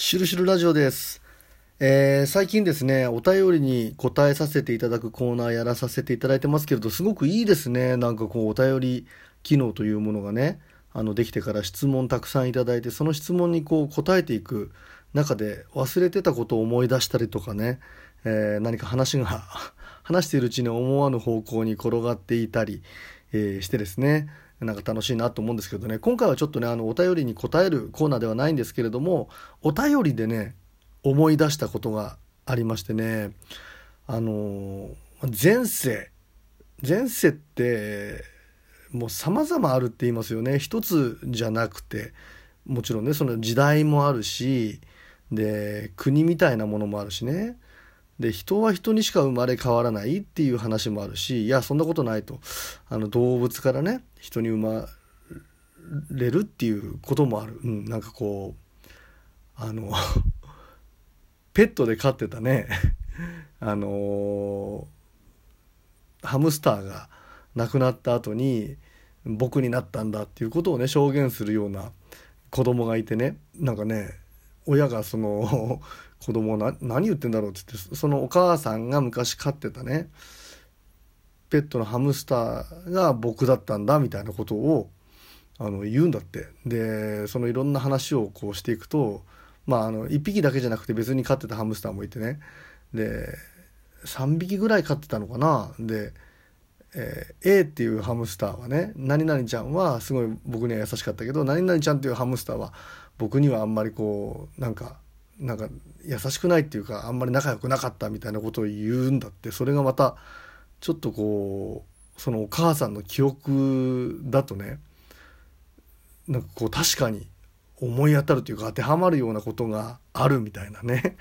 しるしるラジオです。最近ですね、お便りに答えさせていただくコーナーやらさせていただいてますけれど、すごくいいですね。なんかこう、お便り機能というものがね、できてから質問たくさんいただいて、その質問にこう答えていく中で忘れてたことを思い出したりとかね、何か話が話しているうちに思わぬ方向に転がっていたり、してですね、なんか楽しいなと思うんですけどね、今回はちょっとね、お便りに答えるコーナーではないんですけれども、お便りでね、思い出したことがありましてね、あの前世前世ってもう様々あるって言いますよね。一つじゃなくて、もちろんね、その時代もあるし、で国みたいなものもあるしね、で人は人にしか生まれ変わらないっていう話もあるし、いやそんなことないと、動物からね人に生まれるっていうこともある、なんかこうペットで飼ってたねあのハムスターが亡くなった後に僕になったんだっていうことをね証言するような子供がいてね、なんかね、親がその子供を何言ってんだろうって言って、そのお母さんが昔飼ってたねペットのハムスターが僕だったんだみたいなことを言うんだって。でそのいろんな話をこうしていくと、1匹だけじゃなくて別に飼ってたハムスターもいてね、で3匹ぐらい飼ってたのかな。で、A っていうハムスターはね、何々ちゃんはすごい僕には優しかったけど、何々ちゃんっていうハムスターは僕にはあんまりこうなんか優しくないっていうか、あんまり仲良くなかったみたいなことを言うんだって。それがまたちょっとこうそのお母さんの記憶だとね、なんかこう確かに思い当たるというか当てはまるようなことがあるみたいなね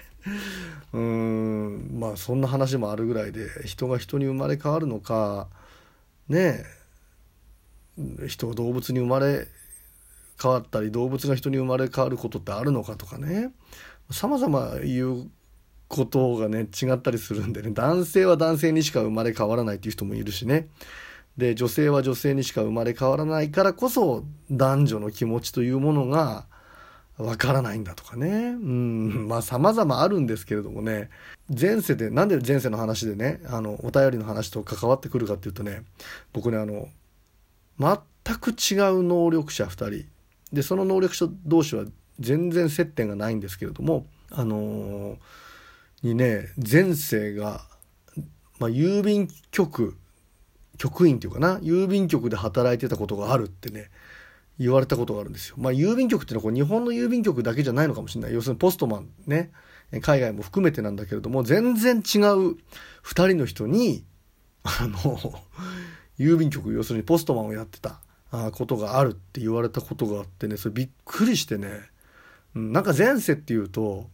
そんな話もあるぐらいで、人が人に生まれ変わるのかね、人が動物に生まれ変わったり動物が人に生まれ変わることってあるのかとかね、様々言うことがね違ったりするんでね、男性は男性にしか生まれ変わらないっていう人もいるしね、で女性は女性にしか生まれ変わらないからこそ男女の気持ちというものがわからないんだとかね、様々あるんですけれどもね、前世でなんで前世の話でねお便りの話と関わってくるかっていうとね、僕ね全く違う能力者2人で、その能力者同士は全然接点がないんですけれども、にね前世が、郵便局員っていうかな、郵便局で働いてたことがあるってね言われたことがあるんですよ。郵便局っていうのは日本の郵便局だけじゃないのかもしれない。要するにポストマンね、海外も含めてなんだけれども、全然違う2人の人に郵便局、要するにポストマンをやってたことがあるって言われたことがあってね、それびっくりしてね、なんか前世っていうと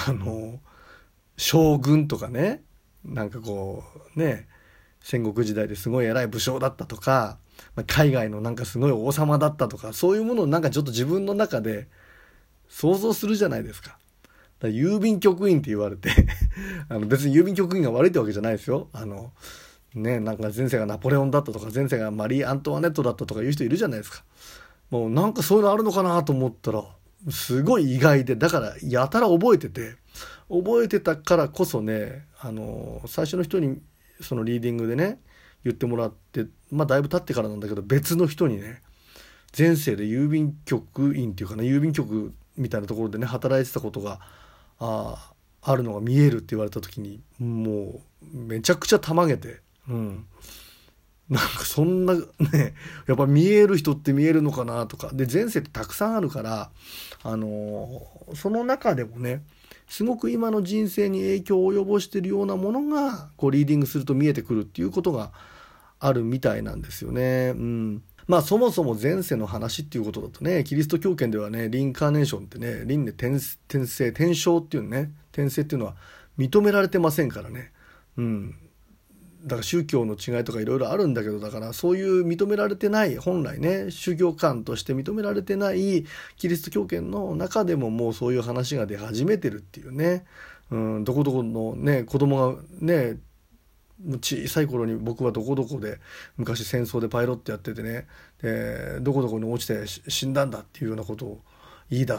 将軍とかね、なんかこうね、戦国時代ですごい偉い武将だったとか、海外のなんかすごい王様だったとか、そういうものをなんかちょっと自分の中で想像するじゃないですか。だから郵便局員って言われて別に郵便局員が悪いってわけじゃないですよ。なんか前世がナポレオンだったとか、前世がマリー・アントワネットだったとかいう人いるじゃないですか。もうなんかそういうのあるのかなと思ったらすごい意外で、だからやたら覚えてたからこそね、最初の人にそのリーディングでね言ってもらって、だいぶ経ってからなんだけど、別の人にね前世で郵便局員っていうかな、郵便局みたいなところでね働いてたことがあるのが見えるって言われた時に、もうめちゃくちゃたまげて、なんかそんなね、やっぱ見える人って見えるのかなとかで、前世ってたくさんあるから、その中でもねすごく今の人生に影響を及ぼしているようなものがこうリーディングすると見えてくるっていうことがあるみたいなんですよね。そもそも前世の話っていうことだとね、キリスト教圏ではねリンカーネーションってね、輪廻転生転生っていうね、転生っていうのは認められてませんからね。だから宗教の違いとかいろいろあるんだけど、だからそういう認められてない、本来ね宗教観として認められてないキリスト教圏の中でももうそういう話が出始めてるっていうね、どこどこのね子供がね小さい頃に僕はどこどこで昔戦争でパイロットやっててね、でどこどこに落ちて死んだんだっていうようなことを言い出すと、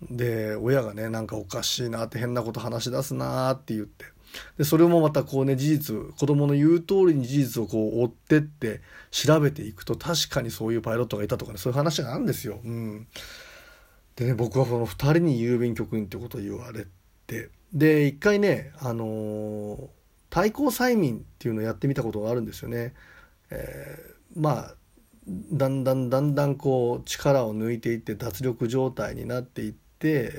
で親がねなんかおかしいなって変なこと話し出すなって言って、でそれもまたこうね事実、子供の言う通りに事実をこう追ってって調べていくと確かにそういうパイロットがいたとかね、そういう話があるんですよ。でね、僕はこの2人に郵便局員ってことを言われて、で一回ね対抗催眠っていうのをやってみたことがあるんですよね。まあだんだんこう力を抜いていって脱力状態になっていって、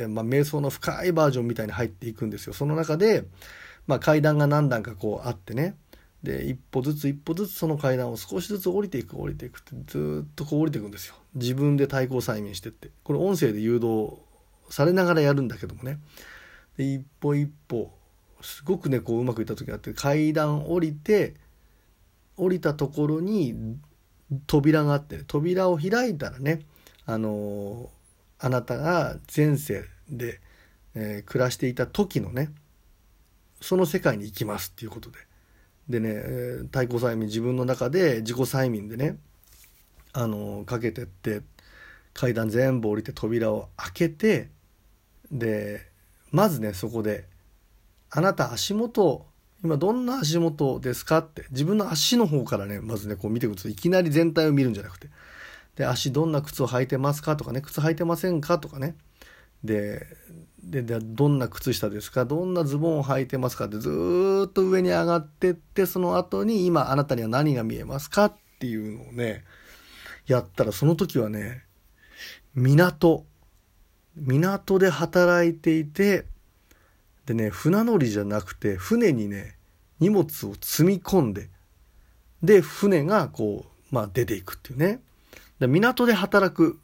瞑想の深いバージョンみたいに入っていくんですよ。その中で、階段が何段かこうあってね、で一歩ずつその階段を少しずつ降りていくってずっとこう降りていくんですよ。自分で対抗催眠してって、これ音声で誘導されながらやるんだけどもね、で一歩すごくねこううまくいった時があって、階段降りたところに扉があって、扉を開いたらね、あなたが前世で、暮らしていた時のねその世界に行きますっていうことでね、対抗催眠自分の中で自己催眠でねかけてって階段全部降りて扉を開けて、でまずねそこであなた足元今どんな足元ですかって自分の足の方からねまずねこう見ていくんですよ。いきなり全体を見るんじゃなくて、で足どんな靴を履いてますかとかね、靴履いてませんかとかね、でどんな靴下ですか、どんなズボンを履いてますかってずーっと上に上がってって、その後に今あなたには何が見えますかっていうのをねやったら、その時はね港で働いていて、でね船乗りじゃなくて船にね荷物を積み込んで、で船がこう出ていくっていうね、で港で働く、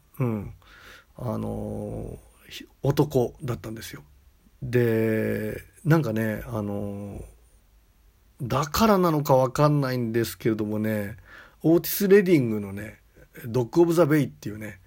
男だったんですよ。でなんかねだからなのか分かんないんですけれどもね、オーティス・レディングのねドッグ・オブ・ザ・ベイっていうね、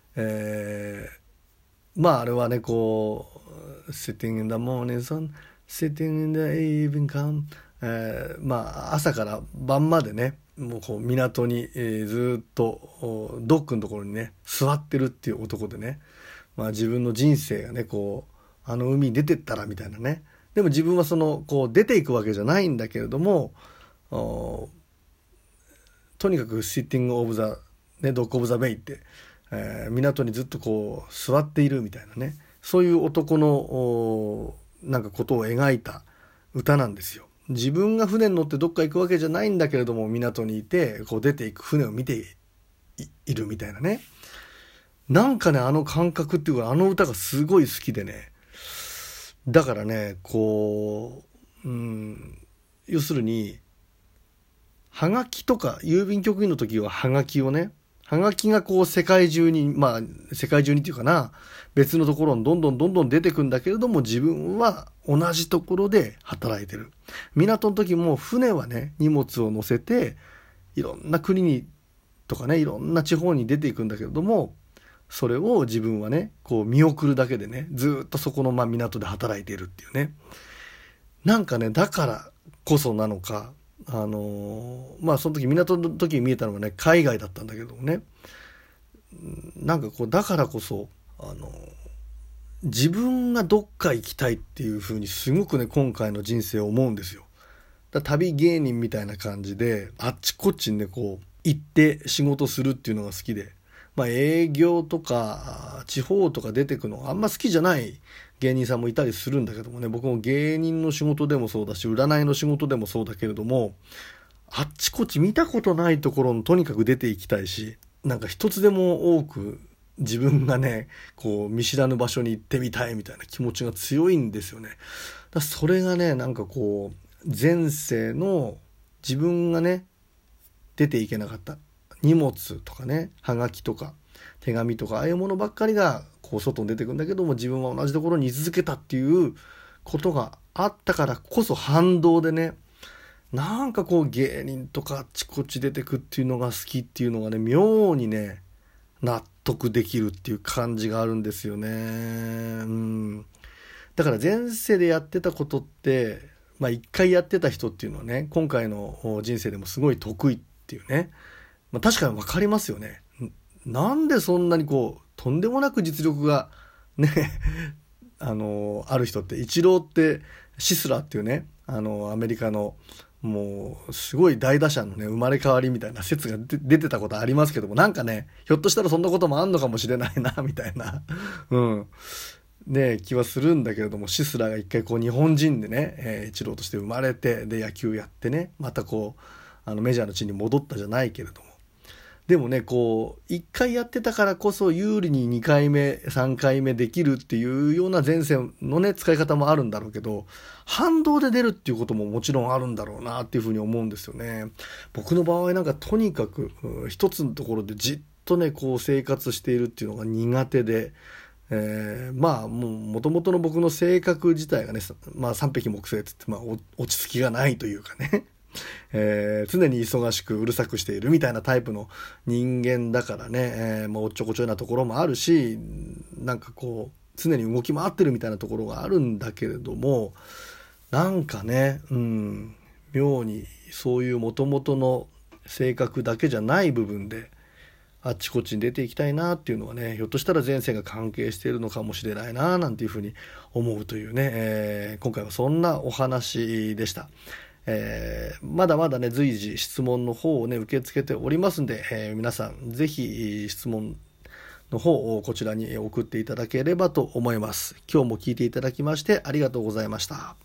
あれはねこう Sitting in the morning sun Sitting in the evening come、朝から晩までねもうこう港に、ずっとドックのところにね座ってるっていう男でね、自分の人生がねこう海に出てったらみたいなね、でも自分はそのこう出ていくわけじゃないんだけれども、とにかく Sitting of the、Dock of the Bay って、港にずっとこう座っているみたいなね、そういう男のなんかことを描いた歌なんですよ。自分が船に乗ってどっか行くわけじゃないんだけれども、港にいてこう出ていく船を見て いるみたいなね、なんかねあの感覚っていうかあの歌がすごい好きでね、だからねこう、要するにはがきとか郵便局員の時ははがきがこう世界中にっていうかな、別のところにどんどん出てくんだけれども、自分は同じところで働いてる。港の時も船はね荷物を乗せていろんな国にとかねいろんな地方に出ていくんだけれども、それを自分はねこう見送るだけでねずっとそこの港で働いているっていうね、なんかねだからこそなのか、その時港の時に見えたのはね海外だったんだけどもね、なんかこうだからこそ自分がどっか行きたいっていう風にすごくね今回の人生を思うんですよ。旅芸人みたいな感じであっちこっちにねこう行って仕事するっていうのが好きで、営業とか地方とか出てくのあんま好きじゃない芸人さんもいたりするんだけどもね、僕も芸人の仕事でもそうだし占いの仕事でもそうだけれども、あっちこっち見たことないところにとにかく出ていきたいし、なんか一つでも多く自分がねこう見知らぬ場所に行ってみたいみたいな気持ちが強いんですよね。それがねなんかこう前世の自分がね出ていけなかった荷物とかね、はがきとか手紙とかああいうものばっかりがこう外に出てくるんだけども、自分は同じところに居続けたっていうことがあったからこそ反動でね、なんかこう芸人とかあっちこっち出てくっていうのが好きっていうのがね妙にね納得できるっていう感じがあるんですよね。だから前世でやってたことって一回やってた人っていうのはね今回の人生でもすごい得意っていうね、確かに分かりますよね。なんでそんなにこうとんでもなく実力がね、ある人って、イチローってシスラーっていうね、アメリカのもうすごい大打者のね生まれ変わりみたいな説が出てたことありますけども、なんかね、ひょっとしたらそんなこともあんのかもしれないなみたいなね気はするんだけれども、シスラーが一回こう日本人でね、イチローとして生まれて、で野球やってね、またこうメジャーの地に戻ったじゃないけれども、でもね、こう1回やってたからこそ有利に2回目3回目できるっていうような前線のね使い方もあるんだろうけど、反動で出るっていうことももちろんあるんだろうなっていうふうに思うんですよね。僕の場合なんかとにかく一つのところでじっとねこう生活しているっていうのが苦手で、まあもともとの僕の性格自体がね、まあ、三匹木星って言って、まあ、落ち着きがないというかね常に忙しくうるさくしているみたいなタイプの人間だからね、まあ、おっちょこちょいなところもあるし、なんかこう常に動き回ってるみたいなところがあるんだけれども、なんかね、妙にそういう元々の性格だけじゃない部分であっちこっちに出ていきたいなっていうのはね、ひょっとしたら前世が関係しているのかもしれないななんていうふうに思うというね、今回はそんなお話でした。まだまだね随時質問の方をね受け付けておりますんで、皆さんぜひ質問の方をこちらに送っていただければと思います。今日も聞いていただきましてありがとうございました。